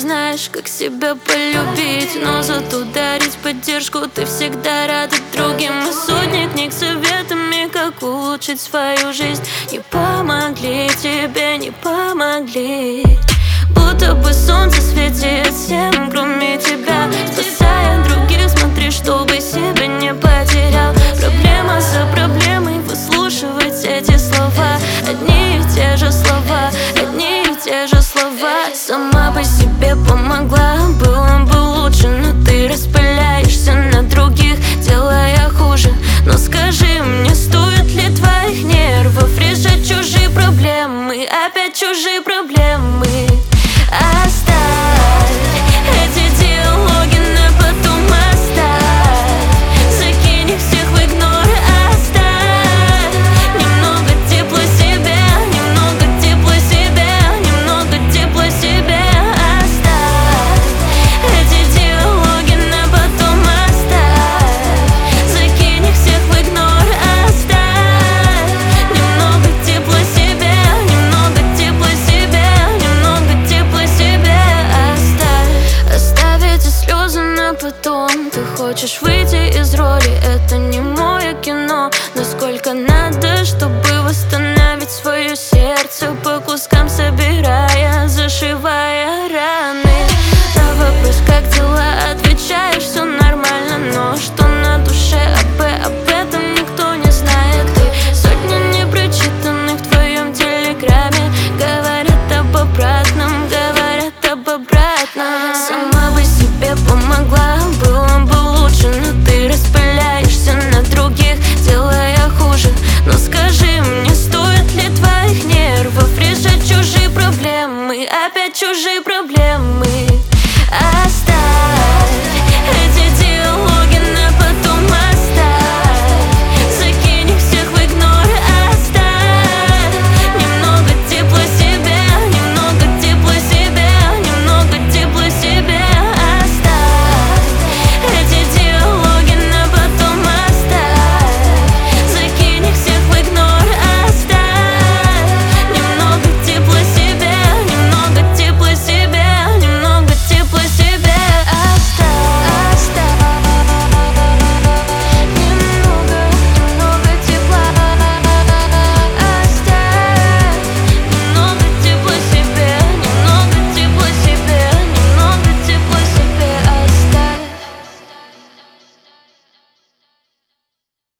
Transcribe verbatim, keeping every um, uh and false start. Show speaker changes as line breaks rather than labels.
знаешь, как себя полюбить, но зато дарить поддержку ты всегда рада другим. И сотни книг с советами, как улучшить свою жизнь, не помогли тебе, не помогли. Будто бы солнце светит всем, кроме тебя, спасая других, смотри, чтобы себя не потерял. Проблема за проблемой, выслушивать эти слова, одни и те же слова, одни и те же слова. Сама бы себе помогла, было бы лучше, но ты распыляешься на других, делая хуже. Но скажи мне, стоит ли твоих нервов решать чужие проблемы, опять чужие проблемы? Оставь эти диалоги на потом, оставь, закинь их всех в игнор, оставь немного тепла себе, немного тепла себе, немного тепла себе. Оставь эти диалоги на потом, оставь, закинь их всех в игнор, оставь немного тепла себе, немного тепла себе, немного тепла себе. Оставь, оставь эти слезы на потом. Ты хочешь выйти из роли, это не мое кино. Но сколько надо, чтобы восстановить свое сердце, по кускам собирая, зашивая раны. На вопрос, как дела, отвечаешь, все нормально. Но что на душе, об, об этом никто не знает. Ты сотни непрочитанных в твоем телеграме, говорят об обратном, говорят об обратном. Сама бы себе помогла, было бы лучше, но ты распыляешься на других, делая хуже. Но скажи мне, стоит ли твоих нервов решать чужие проблемы, опять чужие проблемы?